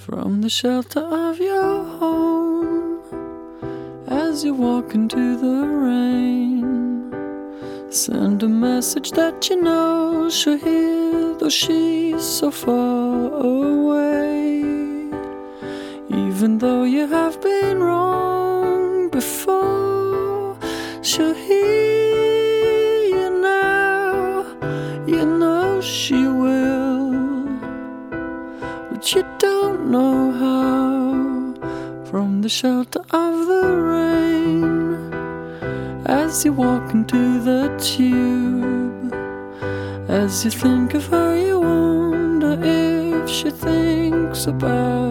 from the shelter of your home. As you walk into the rain, send a message that you know she'll hear, though she's so far away. Even though you have been wrong before, she'll hear you now. You know she will, but you don't know how. From the shelter of the rain, as you walk into the tube, as you think of her, you wonder if she thinks about